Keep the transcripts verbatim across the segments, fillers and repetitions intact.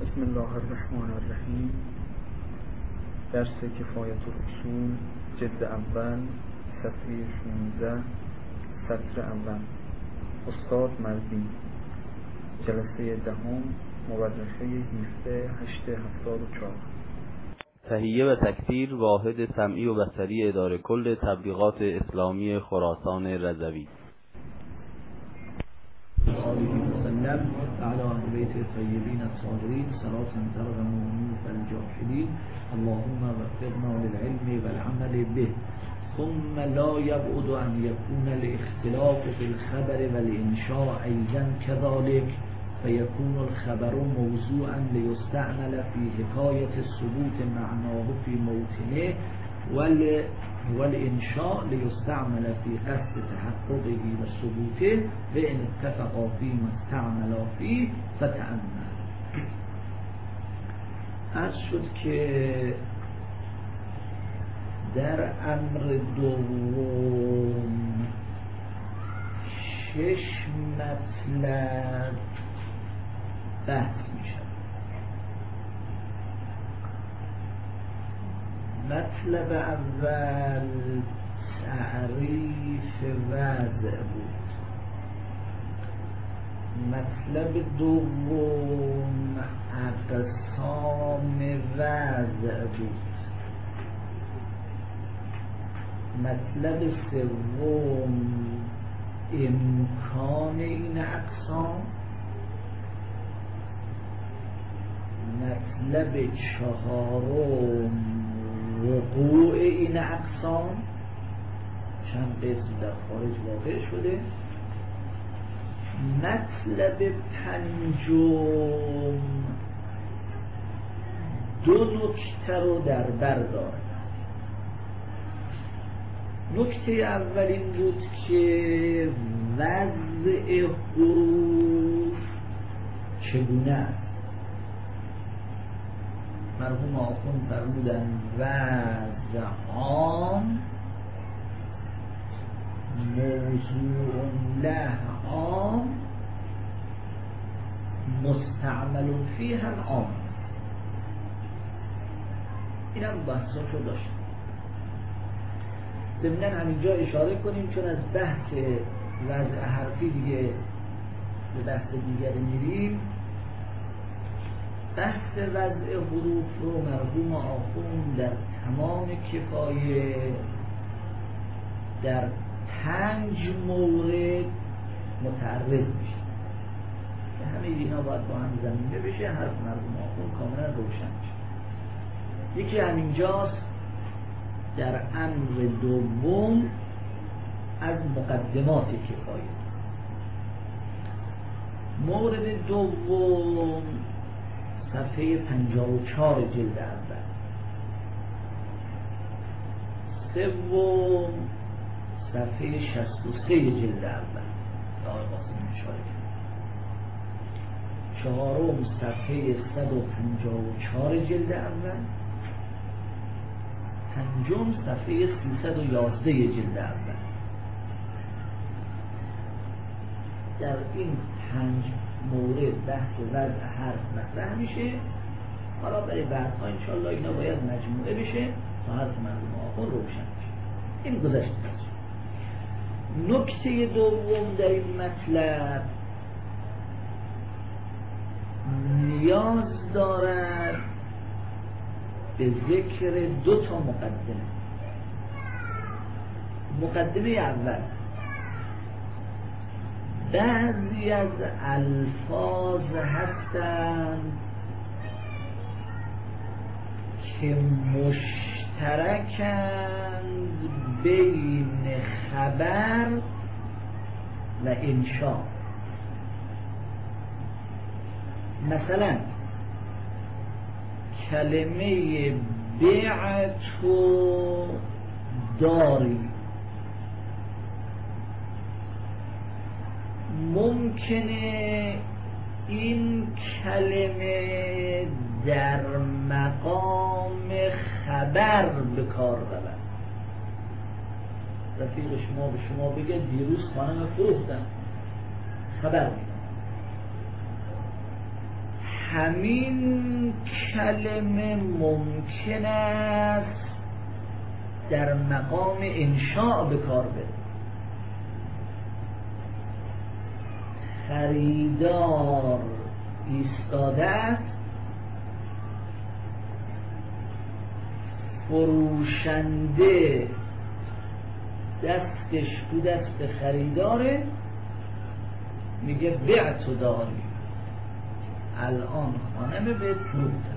بسم الله الرحمن الرحیم. درس کفایت الاصول جلد اول صفحه شانزده سطر اول. استاد مردی، جلسه دهم، مورخه هفده هشت هفتاد و چهار. تهیه و تکثیر واحد سمعی و بصری اداره کل تبلیغات اسلامی خراسان رضوی. آله وسلم وعلى آل بیت الطیبین الطاهرین صلاة ترغم عنوف الجاحدین اللهم وفقنا للعلم والعمل به. ثم لا يبعد أن يكون الاختلاف في الخبر والإنشاء أيضا كذلك، فيكون الخبر موضوعا ليستعمل في حكاية الثبوت معناه في موطنه، وال والإنشاء ليستعمل في قصد تحققه وثبوته، وإن اتفقا فيما استعملا فيه فتأمل. عرض شد که در امر دوم شش مطلب بحث می شود. مطلب اول تعریف وضع بود. مطلب دوم اقسام وضع بود. مطلب سوم امکان این اقسام. مطلب چهارم وقوع این اقسام، چند قسم در خارج واقع شده. مطلب پنجم دو نکته رو در بر دارد. نکته اول این بود که وضع حروف چگونه است. مرحوم آخوند فرمودن وضع عام موضوع له عام مستعمل فیه عام. این هم بحثاشو داشت. ضمناً همینجا اشاره کنیم چون از بحث وضع حرفی دیگه به بحث دیگری میریم. بحث وضع حروف رو مرحوم آخوند در تمام کفایه در پنج مورد متعرض میشه که همه اینا باید با هم زمینه بشه. حرف مرحوم آخوند کاملا روشن میشه. یکی همینجاست در امر دوم از مقدمات کفایه. مورد دوم صفحه پنجاه و چهار جلد اول. سوم صفحه شصت و سه جلد اول. آقای قاسم اشاره کرد. چهارم صفحه صد و پنجاه و چهار جلد اول. پنجم صفحه سیصد و یازده جلد اول. در این پنج مورد بحث وضع حرف مطرح میشه. حالا برای بعدها انشالله اینا باید مجموعه بشه تا حرف مرحوم آخوند روشن بشه. این گذشته است. نکته دوم در این مطلب نیاز دارد به ذکر دو تا مقدمه. مقدمه اول، بعضی از الفاظ هستند که مشترکند بین خبر و انشاء. مثلا کلمه بیعتو داری ممکنه این کلمه در مقام خبر به کار رود. رفیق شما به شما بگه دیروز خانم فروختم، خبر میدم. همین کلمه ممکن است در مقام انشاء به کار بره. خریدار ایستاده است، فروشنده دستش تو دست خریداره، میگه بعت و داری، الان خانم به فروختم.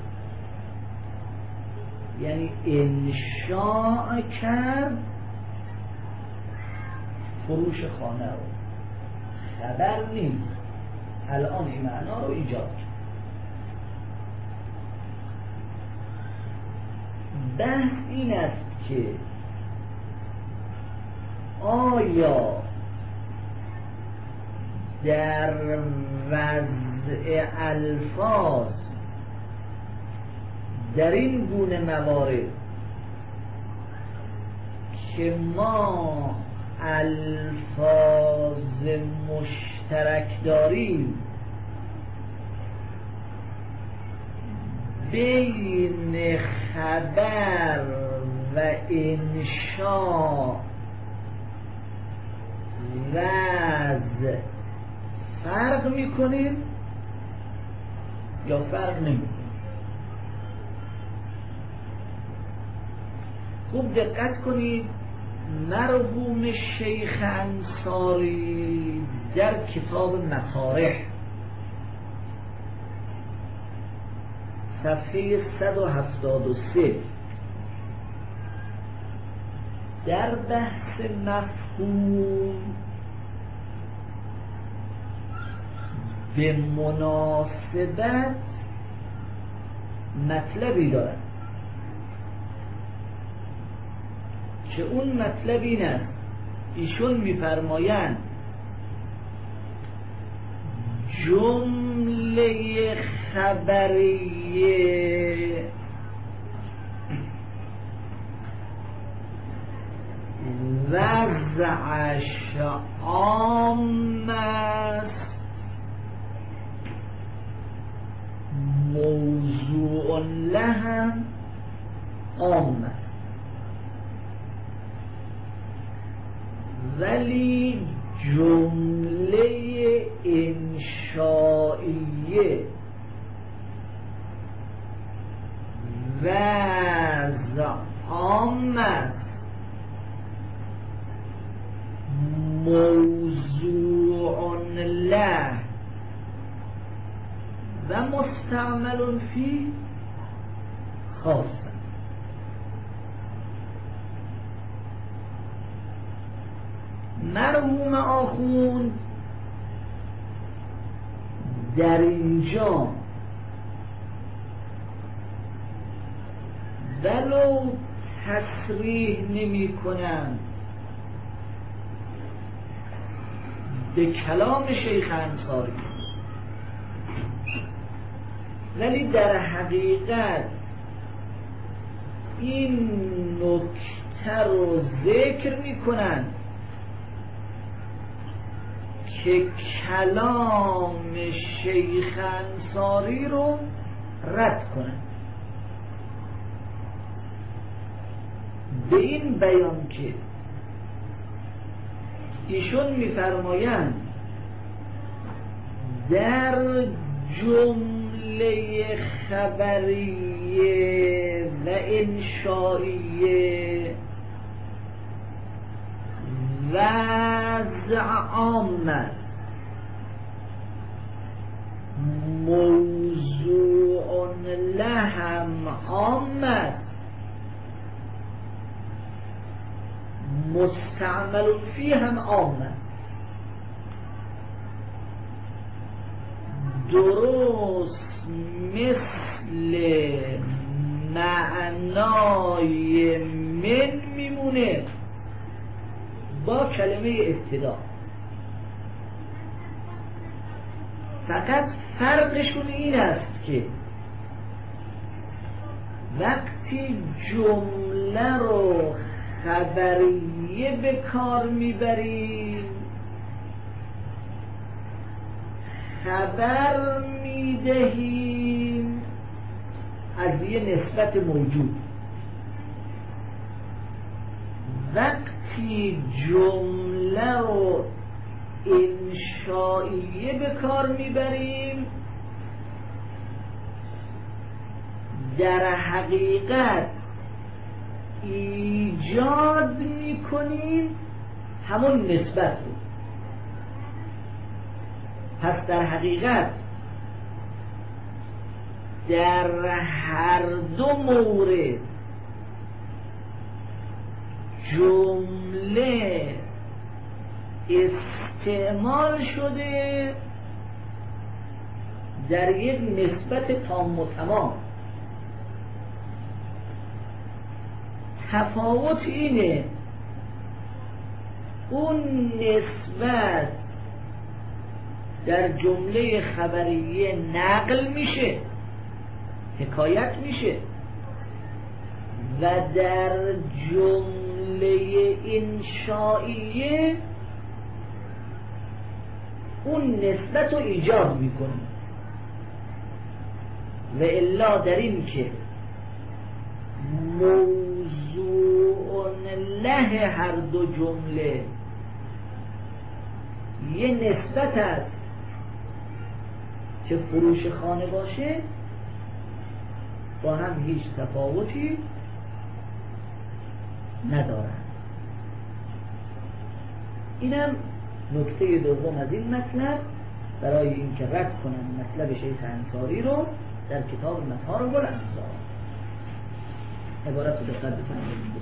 یعنی انشاء کرد فروش خانه رو، خبر نیست، الان این معنا رو ایجاد کرد. بحث این است که آیا در وضع الفاظ در این گونه موارد که ما الفاظ مشترک داریم بین خبر و انشاء وضع فرق میکنیم یا فرق نمیکنیم؟ خوب دقت کنید. مرحوم شیخ انصاری در کتاب مصارح صفحه صد و هفتاد و سه در بحث مفهوم به مناسبت مطلبی دارد که اون مطلب این است، ایشون میفرمایند جمله خبریه وضعش عام است، موضوع لهم عام است، ولی جمله انشائیه وضع عام است، موضوع له و مستعمل فی خاص. مرحوم آخوند در اینجا ولو تصریح نمی کنند به کلام شیخ انصاری، ولی در حقیقت این نکته رو ذکر می کنند که کلام شیخ انصاری رو رد کنند، به این بیان که ایشون میفرمایند در جمله خبریه و انشائیه وضع عام است، موضوع لهم عام است، مستعمل فی هم عام است. درست مثل معنای من میمونه با کلمه ابتدا، فقط فرقشون این است که وقتی جمله رو خبریه به کار میبریم خبر میدهیم از یه نسبت موجود. وقتی جمله رو انشائیه به کار میبریم در حقیقت ایجاد میکنیم همون نسبت رو. پس در حقیقت در هر دو مورد جمله استعمال شده در یک نسبت تام و تمام. تفاوت اینه اون نسبت در جمله خبریه نقل میشه، حکایت میشه، و در جمله انشائیه اون نسبت رو ایجاد میکنه. و الا در این که موضوع له هر دو جمله یه نسبت است که فروش خانه باشه، با هم هیچ تفاوتی ندارن. اینم نکته دوم از این مطلب، برای اینکه رد کنن مطلب شیخ انصاری رو در کتاب مطهار الانصار. عبارت رو دقت بفرمایید.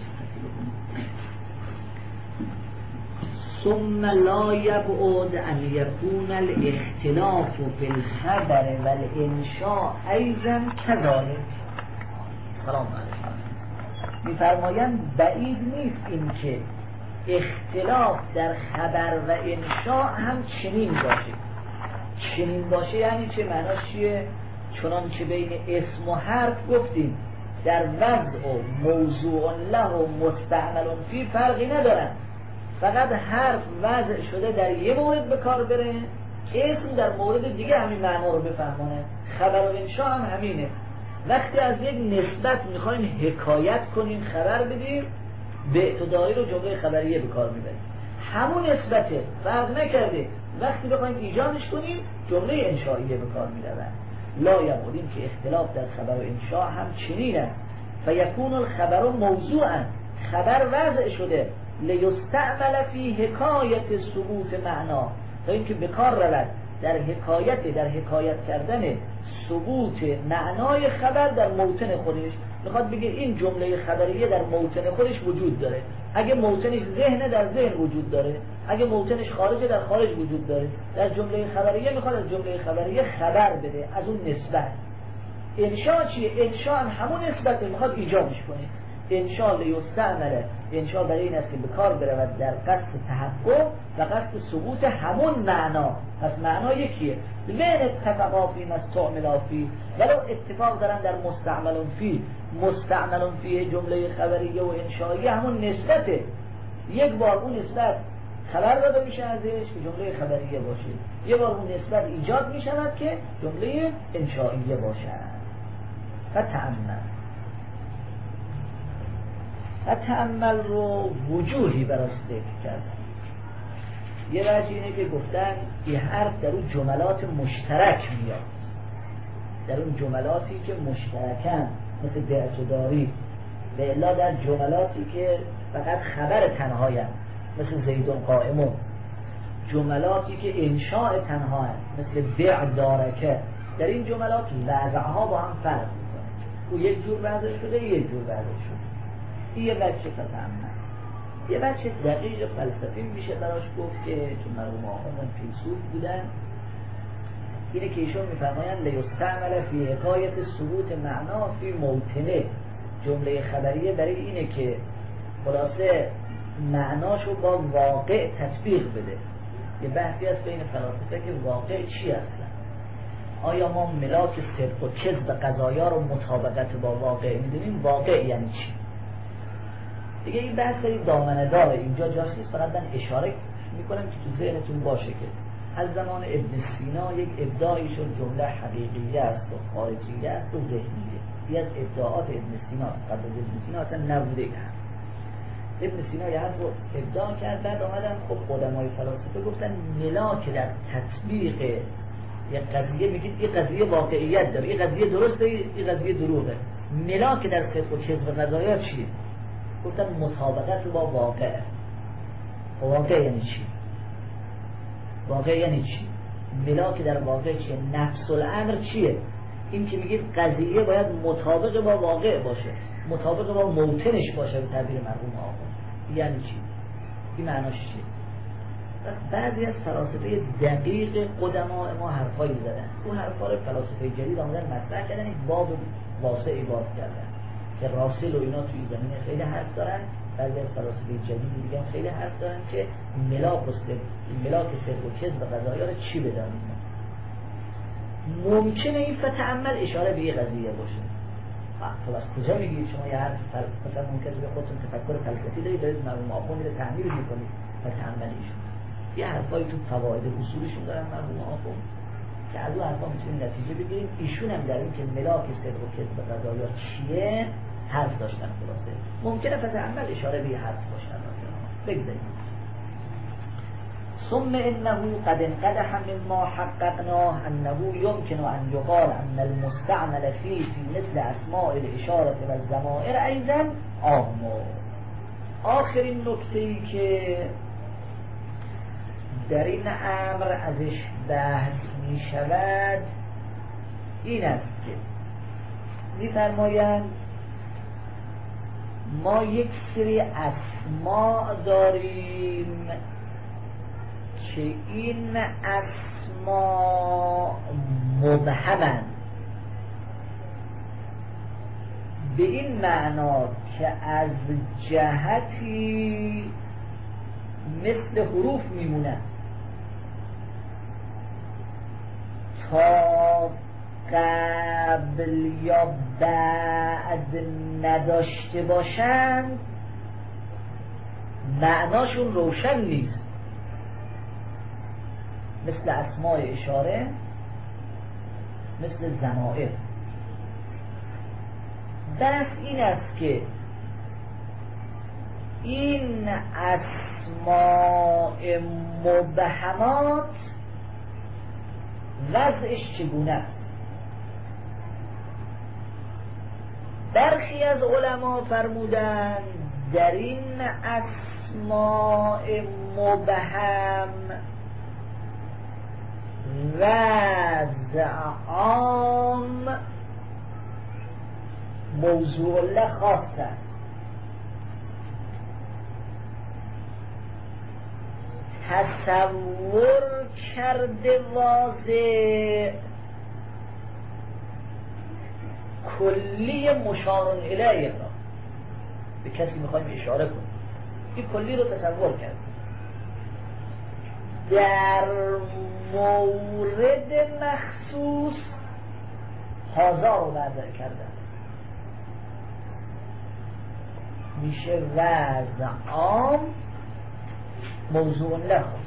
ثم لا یبعد ان یکون الاختلاف فی الخبر والانشاء ایضا كذلك. سلام علیکم. می‌فرمایند بعید نیست این که اختلاف در خبر و انشاء هم چنین باشه. چنین باشه یعنی چه؟ معناش چیه؟ چنان که بین اسم و حرف گفتیم در وضع و موضوع له و مستعمل فی فرقی ندارن، فقط حرف وضع شده در یه مورد به کار بره، اسم در مورد دیگه همین معنا رو بفهمونه. خبر و انشاء هم همینه. وقتی از یک نسبت میخوایم حکایت کنیم، خبر بدیم، به اعتدایی رو جمله خبریه به کار میبریم. همون نسبته، فرق نکرده. وقتی بخوایم ایجادش کنیم جمله انشائیه به کار میبریم. لا یبودیم که اختلاف در خبر و انشاء هم چنینه. فیکون الخبر موضوعا، خبر وضع شده، لیستعمل فی حکایت ثبوت معنا، تا اینکه به کار رود در حکایت در حکایت کردن ثبوت معنای خبر در موطن خودش. میخواد بگه این جمله خبریه در موطن خودش وجود داره. اگه موطنش ذهن، در ذهن وجود داره. اگه موطنش خارجه، در خارج وجود داره. در جمله خبریه میخواد از جمله خبریه خبر بده، از اون نسبت. انشاء چیه؟ انشاء هم همون نسبت میخواد ایجادش کنه. انشاء لیستعمله، انشاء برای این است که به کار برود در قصد تحقق و قصد ثبوت همون معنا. پس معنا یکیه. وین اتفاقا فی مستعمل فی، ولو اتفاق دارن در مستعمل فی. مستعمل فی جمله خبریه و انشائیه همون نسبته. یک بار اون نسبت خبر داده میشه ازش که جمله خبریه باشه، یک بار اون نسبت ایجاد میشود که جمله انشائیه باشه. و تأمل و تأمل رو وجوهی براش ذکر کردن. یه وجه اینه که گفتن یه حرف در اون جملات مشترک میاد، در اون جملاتی که مشترکن، مثل بعت و داری، به الا در جملاتی که فقط خبر تنهایی هست، مثل زیدون قائمون، جملاتی که انشاء تنها هست، مثل بیع دارکه، در این جملات وضعها با هم فرق میکنه. او یک جور وضع شده، یک جور وضع شده. این یه بچه تفهمه. یه بچه دقیق فلسفی میشه براش گفت که چون مرحوم آقایان فیلسوف بودن، اینه که ایشون میفرمایند لیستعمل فی حکایت ثبوت معنا فی موطنه. جمله خبریه برای اینه که خلاصه معناشو با واقع تطبیق بده. یه بحثی هست بین فلاسفه که واقع چی اصلا؟ آیا ما ملاک صدق و کذب قضایا رو مطابقت با واقع میدونیم؟ واقع یعنی چی؟ دیگه این بحث خیلی دامنه داره، اینجا جاش نیست، فقط من اشاره میکنم که تو ذهنتون باشه که از زمان ابن سینا یک ابداعی شد جمله حقیقیه است و خارجیه است و ذهنیه. یه از ابداعات ابن سینا قبل از ابن سینا اصلا نبوده هست. ابن سینا یه حرف رو ابداع کرد، بعد آمدن خب قدمای فلاسفه گفتن ملاک در تطبیق یک قضیه، میگید این قضیه واقعیت داره، این قضیه درسته، این قضیه دروغه، ملاک در صدق و کذب و قضایا چیه؟ گفتن مطابقت با واقع. واقع یعنی چی؟ واقع یعنی چی؟ ملاک در واقع چیه؟ نفس الامر چیه؟ این که میگید قضیه باید مطابق با واقع باشه، مطابق با موطنش باشه به تعبیر مرحوم آقا. یعنی چی؟ این معناش چیه؟ بعضی از فلاسفه دقیق قدما ما حرفایی زدن، اون حرفا رو فلاسفه جدید آمدن مطرح کردن، یک باب واسعی باز کردن که راسل و اینا توی زمینه خیلی حرف دارن. بعضی از فلاسفه جدید میگن خیلی حرف دارن که ملاک و ملاک صدق و کذب و قضایا رو چی بدانیم. ممکنه این فتعمل اشاره به یه قضیه باشه. خب از کجا میگید شما یه حرف فل... مثلا ممکنه به خودتون تفکر فلسفی دارید، دارید مرحوم آخوند رو تعمیر میکنید فتعمل ایشون یه حرفایی تو فواید اصولشون دارن مرحوم آخوند که از اون حرفا میتونید نتیجه بگیریم. ایشون هم در این که ملاک صدق و کذب و قضایا چیه حرف داشتن. خلاصه ممکنه فتعمل اشاره به یه حرف باشن. بگذاریم ثم انه قد انقدح مما حققناه انه يمكن ان يقال ان المستعمل فيه في مثل اسماء الاشاره و الضمائر ايضا عام. آخرین نکته‌ای که در این امر ازش بحث می شود این است که می فرمایند ما یک سری اسماء داریم که این اسماء مبهمند، به این معنا که از جهتی مثل حروف میمونن تا قبل یا بعد نداشته باشند معناشون روشن نیست، مثل اسماء اشاره، مثل ضمائر. بس این است که این اسماء مبهمات وضعش چگونه است. برخی از علما فرمودند در این اسماء مبهم وضع عام موضوع الله خاص است. تصور کرده واضح کلی مشار الیه را به کسی میخوایم اشاره کنیم، این کلی رو تصور کرد. در مورد مخصوص هازا رو وضع کردن، میشه وضع عام موضوع لخص.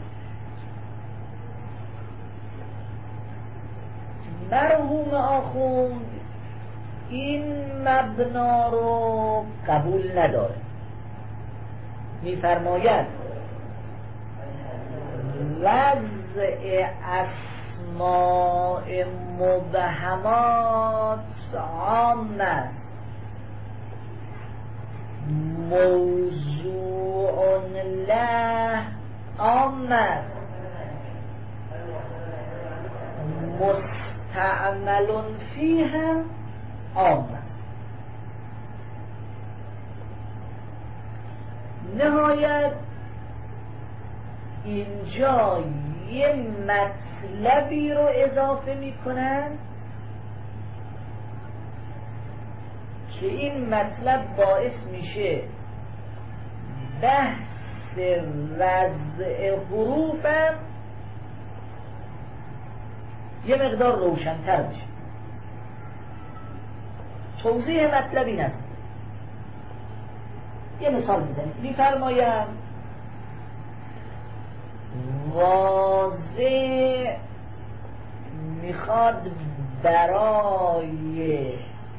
مرحوم آخوند این مبنا رو قبول نداره، میفرماید وضع اسماء مبهمات عام است، موضوع له عام است، مستعمل فیه عام است. نهایت اینجا یه مطلبی رو اضافه میکنن که این مطلب باعث میشه بحث وضع حروفم یه مقدار روشن‌تر بشه. توضیح مطلب این است. یه مثال بزنید. میفرمایم واضح میخواد برای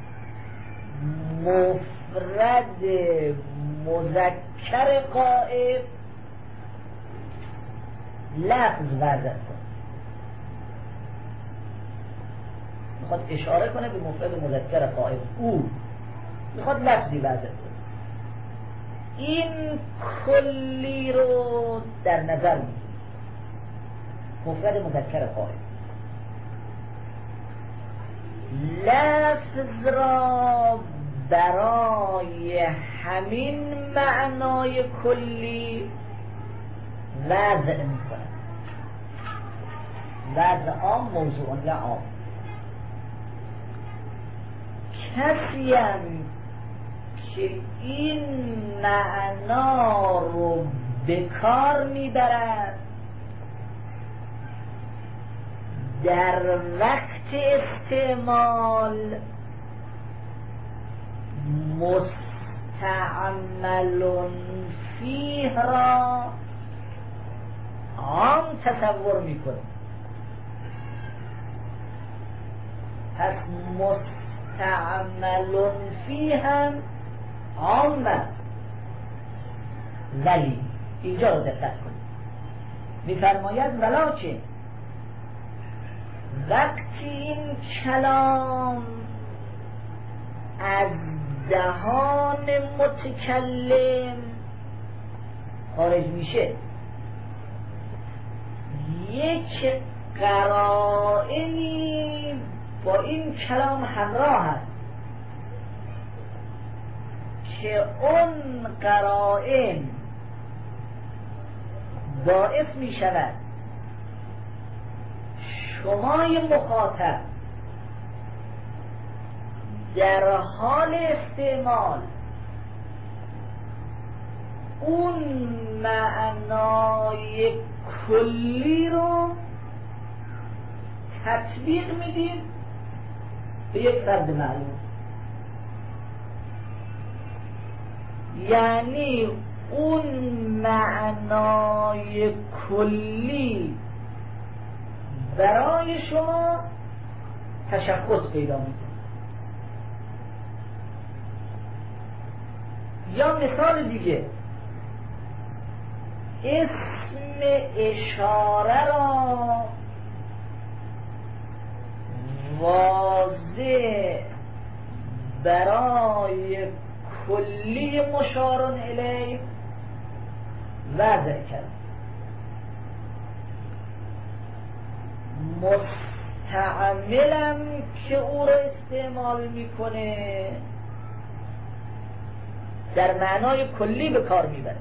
مفرد مذکر غائب لفظ وضع کنه، میخواد اشاره کنه به مفرد مذکر غائب، او میخواد لفظی وضع کنه. این کلی رو در نظر میگیره، مفرد مذکر غائب. لفظ را برای همین معنای کلی وضع میکنه، وضع عام موضوع لعام. کسی هم که این معنا رو به کار میبرد در وقت استعمال مستعمل فیه را عام تصور میکنه. پس مستعمل فیه هم عام است، ولی اینجا رو دقت کنید، میفرماید ولکن وقتی این کلام از دهان متکلم خارج میشه، یک قرائنی با این کلام همراه هست که اون قرائن باعث می شود شمای مخاطب در حال استعمال اون معنای کلی رو تطبیق میدید به یک فرد معلوم. یعنی اون معنای کلی برای شما تشخص پیدا میکنه. یا مثال دیگه، اسم اشاره را واضح برای کلی مشار الیه وضع کرد. مستعملم که او را استعمال میکنه در معنای کلی به کار میبره،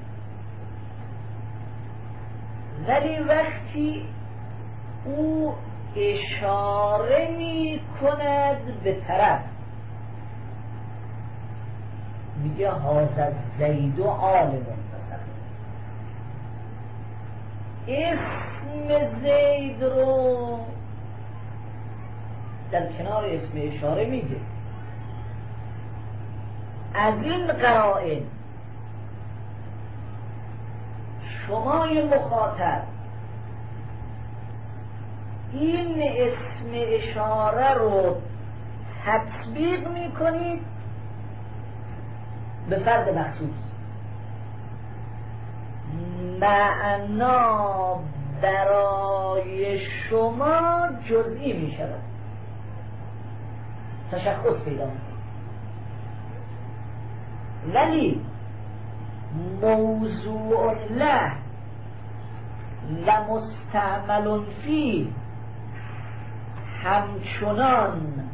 ولی وقتی او اشاره میکند به طرف، میگه هذا زید و عالم، اسم زید رو در کنار اسم اشاره میگه. از این قرائن شمای مخاطب این اسم اشاره رو تطبیق میکنید به فرد مخصوص، معنا برای شما جزئی می شود، تشخص پیدا می کند. ولی موضوع له و مستعمل فیه همچنان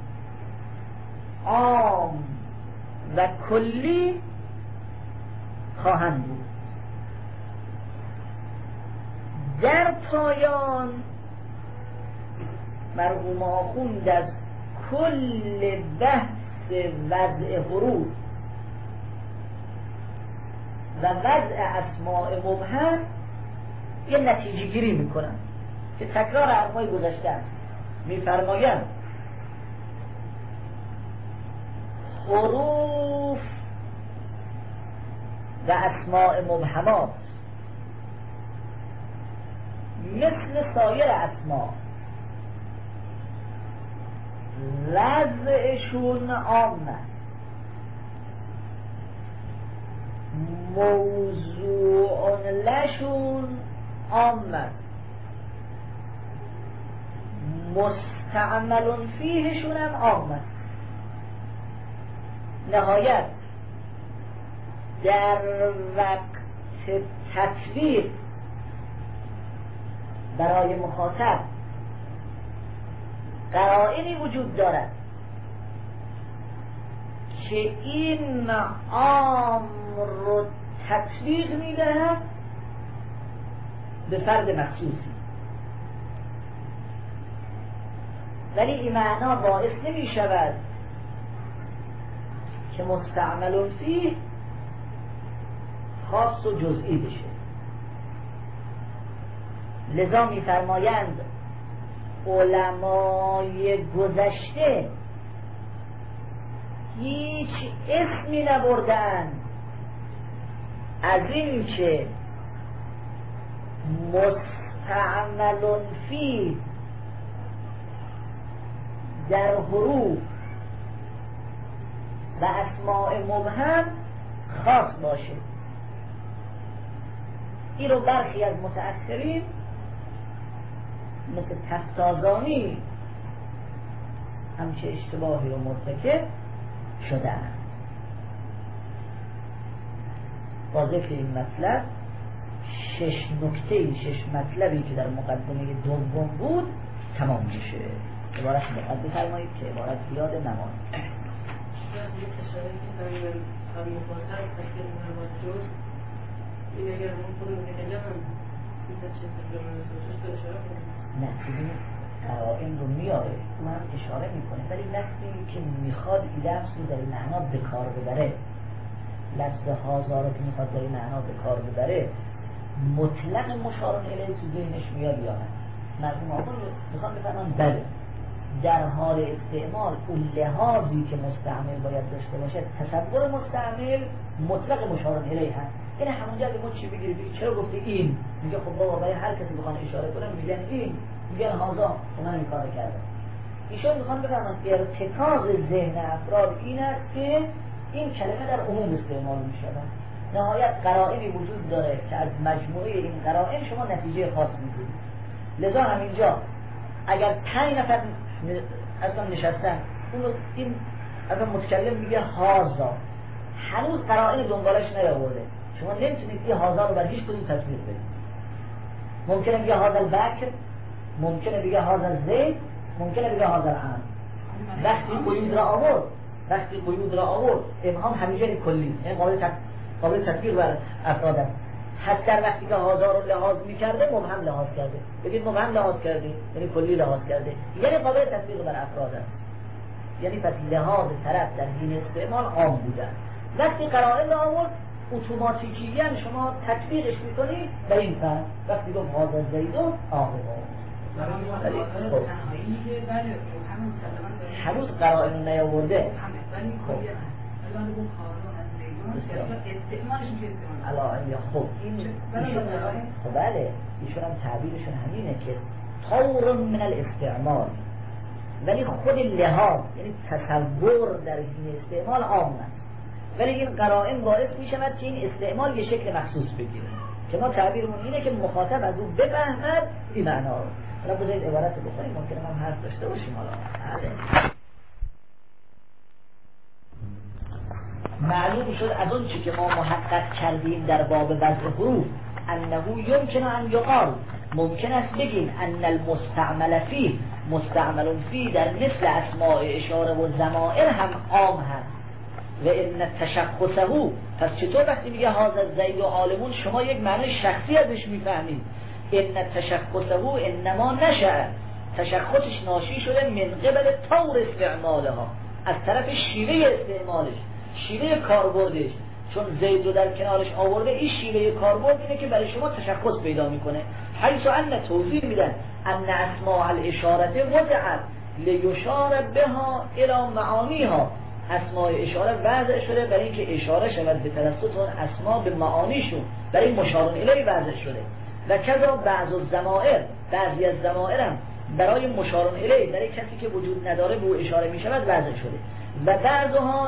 عام و کلی خواهند بود. در پایان مرحوم آخوند از کل بحث وضع حروف و وضع اسماء مبهم یه نتیجه گیری میکنن که تکرار حرفای گذشته است. میفرمایند حروف و اسماء مبهمات مثل سایر اسما وضعشون عامه، موضوع لشون عامه، مستعمل فیهشون هم عامه. نهایت در وقت تطبیق برای مخاطب قرائنی وجود دارد که این عام رو تطبیق میدهد به فرد مخصوصی، ولی این معنا باعث نمی شود که مستعمل فیه خاص و جزئی بشه. لذا می فرمایند علمای گذشته هیچ اسمی نبردن از این که مستعمل فیه در حروف و اسماء مبهم خاص باشه. این رو برخی از متأخرین مثل تفتازانی همچه اشتباهی رو مرتکب شدن. با ذکر این مطلب شش نکته شش مطلبی که در مقدمه دوم بود تمام میشه. عبارت مقدم فرمایید که عبارت زیاد نماز نه ببینید قرائن رو میاره من اشاره میکنه، ولی لفظی که میخواد این لفظ رو در این معنا به کار ببره، لفظ هازا رو که میخواد در این معنا به کار ببره مطلق مشارون الیه تو ذهنش میاد یا نه؟ مردم آقا میخوام بفرمان بله در حال استعمال اون لحاظی که مستعمل باید داشته باشه تصور مستعمل مطلق مشارون الیه هست. یعنی همونجا به ما چی بگیری بگی چرا گفته این؟ میگه خب بابا برای هر کسی بخوان اشاره کنن میگن این، میگن هازا، اونا این کار کرده. ایشون میخوان بفرمان ارتکاز ذهن افراد این است که این کلمه در عموم استعمال میشود. نهایت قرائنی وجود داره که از مجموعه این قرائن شما نتیجه خاص میگیرید. لذا همینجا اگر پنج نفر اصلا نشستن اون این اصلا متکلم میگه هازا، هنوز قرائن دنبالش نیاورده، شما نمیتونید این هازا رو بر هیچ کدوم تطبیق بدید. ممکنه بگه هازا البکر، ممکنه بگه هازا زید، ممکنه بگه هازا العام. وقتی قیود را آورد وقتی قیود را آورد ابهام همیشه کلی، این قابل قابل تطبیق بر افراد است. حتی در وقتی که هازا رو لحاظ میکرده مبهم لحاظ کرده، بگید مبهم لحاظ کرده یعنی کلی لحاظ کرده، یعنی قابل تطبیق بر افراد است. یعنی پس لحاظ طرف در دین استعمال عام بوده. وقتی قرائن را آورد اتوماتیکیاً شما تطبیقش میکنید به این فرد. وقتی گفت هازا زیدون آقا هنوز قرائن رو نیاورده الان خب این خب بله ایشون هم تعبیرشون همینه که طور من الاستعمال، ولی خود لحاظ یعنی تصور در این استعمال عام است، ولی این قرائن باعث می شود که این استعمال یه شکل مخصوص بگیره که ما تعبیرمون اینه که مخاطب از اون بفهمد این معنا رو. حالا بذارید عبارت رو بخونیم، ممکنه هم حرف داشته باشیم. حالا معلوم شد از اون چی که ما محقق کردیم در باب وضع حروف انه یمکن ان یقال، ممکن است بگیم ان المستعمل فیه مستعمل فیه در مثل اسماء اشاره و ضمائر هم عام هست و ان تشخصه. پس چطور وقتی میگه هذا زید و عالمون شما یک معنی شخصی ازش میفهمید؟ ان تشخصه انما نشأ، تشخصش ناشی شده من قبل طور استعمالها، از طرف شیوه استعمالش، شیوه کاربردش. چون زید رو در کنارش آورده، این شیوه کاربرد اینه که برای شما تشخص پیدا میکنه. حیث ان توضیح میدن ان اسماء الاشاره وضعت لیشار بها الی معانیها، اسماء اشاره وضع شده برای اینکه اشاره شود به توسط اون اسماء به معانیشون، برای مشار الیه وضع شده. و کذا بعض الضمائر، بعضی از ضمائر هم برای مشار الیه، برای کسی که وجود نداره به او اشاره می شود وضع شده. و بعضها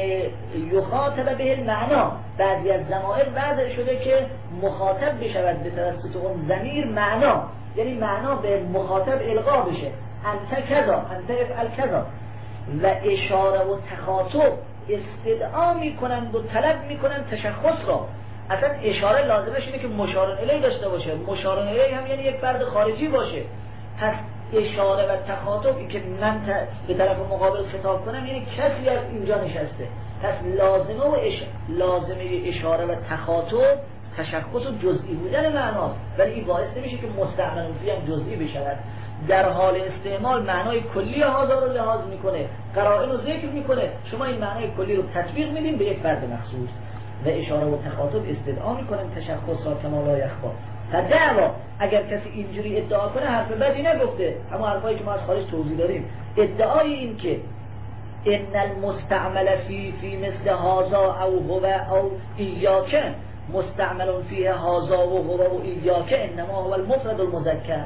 لیخاطب به المعنا، بعضی از ضمائر وضع شده که مخاطب بشود به توسط اون ضمیر معنا، یعنی معنا به مخاطب القا بشه. انت کذا، انت افعل کذا. و اشاره و تخاطب استدعا میکنند و طلب میکنند تشخص را. اصلا اشاره لازمش اینه که مشار الیه داشته باشه، مشار الیه هم یعنی یک فرد خارجی باشه. پس اشاره و تخاطبی که من به طرف مقابل خطاب کنم یعنی کسی از اینجا نشسته. پس لازمه و اش... لازمه اشاره و تخاطب تشخص و جزئی بودن معناست، ولی این باعث نمیشه که مستعمل فیه هم جزئی بشود. در حال استعمال معنای کلی هذا رو لحاظ میکنه، قرائن رو ذکر میکنه، شما این معنای کلی رو تطبیق میدین به یک فرد مخصوص. و اشاره و تخاطب استدعا میکنن تشخص را کما لا یخفا. فدعوا، اگر کسی اینجوری ادعا کنه حرف بدی نگفته، اما حرفایی که ما از خارج توضیح داریم. ادعای این که ان المستعمل فی فی مثل هذا او هو او ایاک مستعمل فیه هذا و هو و ایاک انما هو المفرد المذکر،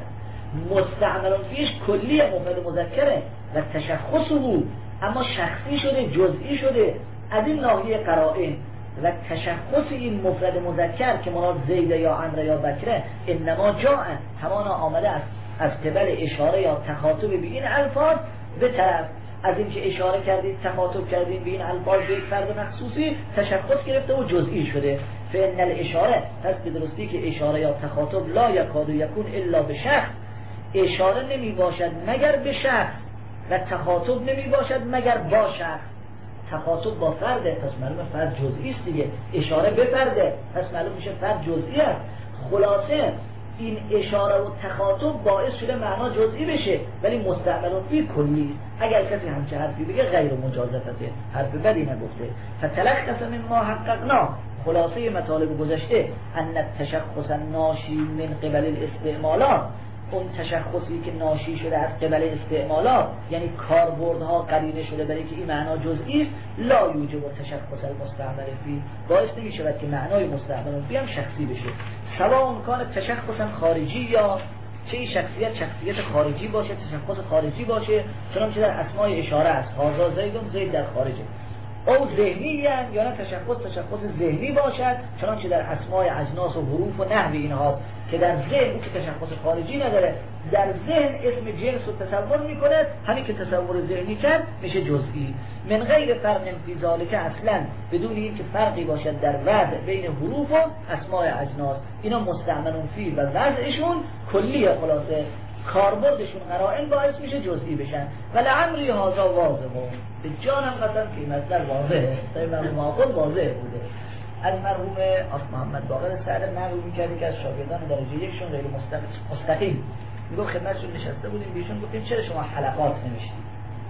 مستعمل فیش کلی مفرد مذکره و تشخصه بود، اما شخصی شده، جزئی شده از این ناحیه قرائن. و تشخص این مفرد مذکر که مراد زید یا عمرو یا بکره انما جاء، همانا آمده است از قبل اشاره یا تخاطب به این الفاظ به طرف از اینکه اشاره کردید تخاطب کردید به این الفاظ به یک فرد مخصوصی تشخص گرفته و جزئی شده. فإن الاشاره، پس به درستی که اشاره یا تخاطب لا یکاد یکون الا به شخص، اشاره نمی باشد مگر به شخص و تخاطب نمی باشد مگر با شخص. تخاطب با فرده، پس معلومه فرد جزئی است دیگه. اشاره به فرده، پس معلوم میشه فرد جزئی است. خلاصه این اشاره و تخاطب باعث شده معنا جزئی بشه ولی مستعمل فی کلی است. اگر کسی همچه حرفی بگه غیر مجازفته، حرف بدی نگفته. فتلخص مما حققنا، خلاصه مطالب گذشته ان التشخص ناشی من قبل الاستعمالات، اون تشخصی که ناشی شده از قبل استعمالات یعنی کاربردها قرینه شده برای که این معنا جزئی است، لا یوجب تشخص المستعمل فی، باعث نمی‌شود که معنای مستعمل فی هم شخصی بشه. سواء کان تشخصا خارجی یا چه شخصیت شخصیت خارجی باشه، تشخص خارجی باشه، چنانچه در اسماء اشاره است هذا زیدون، زید در خارجه، او ذهنی یا نه تشخص تشخص ذهنی باشد، چنانچه در اسماء اجناس و حروف و نحو اینها که در ذهن که تشخص خارجی نداره، در ذهن اسم جنس رو تصور میکنه، همین که تصور ذهنی کرد میشه جزئی. من غیر فرق فی ذالک، اصلا بدون این که فرقی باشد در وضع بین حروف و اسماء اجناس، اینا مستعملون فی و وضعشون کلیه، خلاصه کاربردشون قرائن باعث میشه جزئی بشن. ولعمری هذا واضحه، به جانم قسم که این مطلب واضحه، طیب مرحوم آقل واضح بوده. از مرحوم آف محمد باقر سعد مرحوم میکردی که از شاگردان درجه یکشون غیر مستقیم میگفت خدمتشون نشسته بودیم، بیشون گفتیم چرا شما حلقات نمیشید؟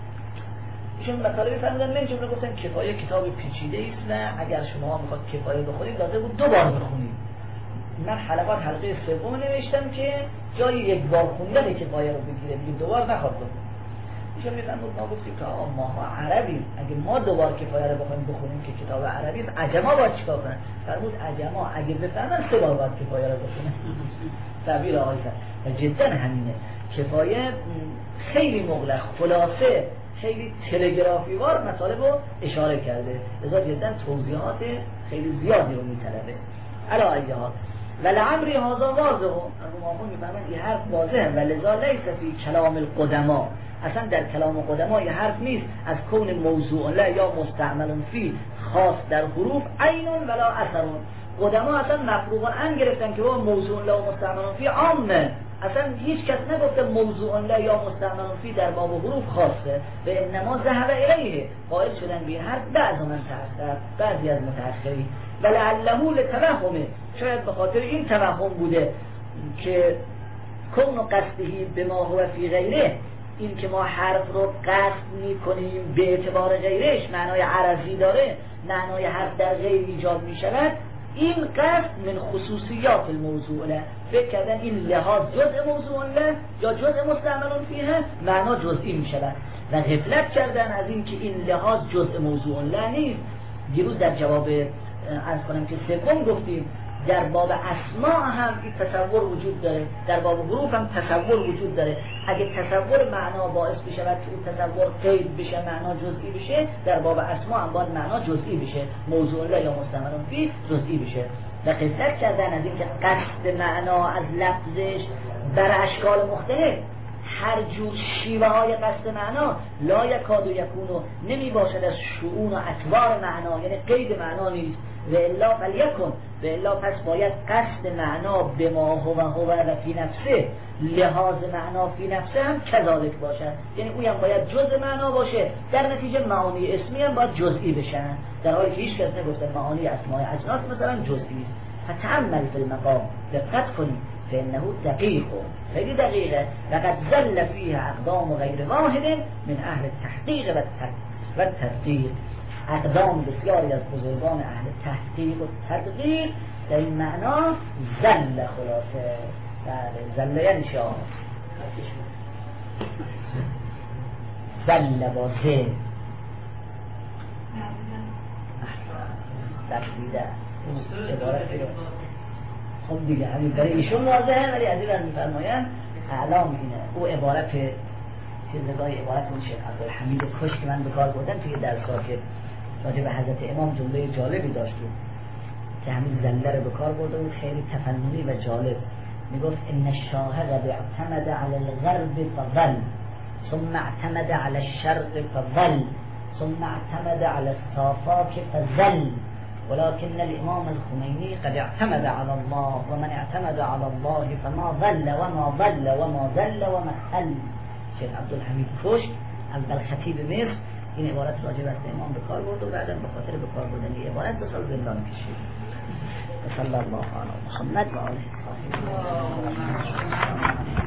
ایشون مطالبی فرمودن، من جمله گفتن کفایه کتاب پیچیده است و اگر شما میخواد کفایه بخونید لازم بود دو بار بخونید. من حلقات حلقه سوم نوشتم که جای یک بار خوندن کفایه رو بگیره، دیگه دوبار نخواد بخونید. ایشون میفرمود ما گفتیم که آقا ما عربی، اگه ما دوبار کفایه رو بخونیم بخونیم که کتاب عربی است، عجما باید چیکار کنن؟ فرمود عجما اگه بفهمن سه بار باید کفایه رو بخونن. تعبیر آقای و جدا همینه. کفایه خیلی مغلق، خلاصه خیلی تلگرافی وار مطالب رو اشاره کرده، لذا جدا توضیحات خیلی زیادی رو میطلبه. علی ایها ولعمری هذا واضحه، مرحوم میفهمن این حرف واضحه و لذا لیس فی کلام القدما، اصلا در کلام قدما یه حرف نیست از کون موضوع لا یا مستعمل فی خاص در حروف عین ولا اثر. قدما اصلا مفروغ ان گرفتن که با موضوع لا و مستعمل فی عامه، اصلا هیچ کس نگفته موضوع لا یا مستعمل فی در باب حروف خاصه و انما ذهب الیه، قائل شدن به حرف بعض من تأثر، بعضی از متأخرین ولعله لتوهمه، شاید به خاطر این توهم بوده که کون قصدهی به ما هو فی غیره، این که ما حرف رو قصد میکنیم به اعتبار غیرش معنای عرضی داره، معنای حرف در غیر ایجاد میشود، این قصد من خصوصیات الموضوع له، فکر کردن این لحاظ جزء موضوع له یا جزء مستعمل فیه معنا جزئی میشود و غفلت کردن از این که این لحاظ جزء موضوع له نیست. دیروز در جواب عرض کنم که سوم گفتیم در باب اسماء هم این تصور وجود داره، در باب حروف هم تصور وجود داره. اگه تصور معنا باعث بشه و که اون تصور قید بشه، معنا جزئی بشه، در باب اسماء هم باید معنا جزئی بشه، موضوع لا یا مستمر فی جزئی بشه. و قصد کردن از اینکه قصد معنا از لفظش بر اشکال مختلف، هر جور شیوه های قصد معنا لا یکاد یکونو نمی باشد از شؤون و اطوار معنا، یعنی قید معنا نیست. و الا فلیکن، و الا پس باید قصد معنا به ما هو هو و فی نفسه، لحاظ معنا فی نفسه هم کذالک باشد، یعنی اوی هم باید جزء معنا باشه، در نتیجه معانی اسمی هم باید جزئی بشن، در حالی که هیچ کس نگفته معانی اسماء اجناس مثلا جزئی است. فتأمل فی المقام، دقت کنید، فإنه دقیق، خیلی دقیقه. لقد زل فیه اقدام غیر واحد من اهل التحقیق و التدقیق، اقدام بسیاری از بزرگان اهل تحقیق و تدقیق در این معنا زل، خلاصه زل یعنی شاه زل با زل تقلیده خب دیگه همین برای ایشون واضحه، ولی از این رو میفرماین اعلام اینه. او عبارت چیزگاه عبارت اون شیخ عبدالحمید کش که من بکار بودم توی درس‌ها که راجع به حضرت امام جمله جالبی داشت که همین زله رو بکار برده بود، خیلی تفننی و جالب. میگفت ان الشاه قد اعتمد على الغرب فظل ثم اعتمد على الشرق فظل ثم اعتمد على الصافاك فظل ولكن الامام الخمینی قد اعتمد على الله ومن اعتمد على الله فما ظل وما ظل وما ظل وما خل. شیخ عبدالحمید کشک اول خطیب مصر این عبارت راجع به امام به کار برد و بعداً به خاطر به کار بردن این عبارت دو سال زندان کشید. صلی الله علیه و محمد و آله.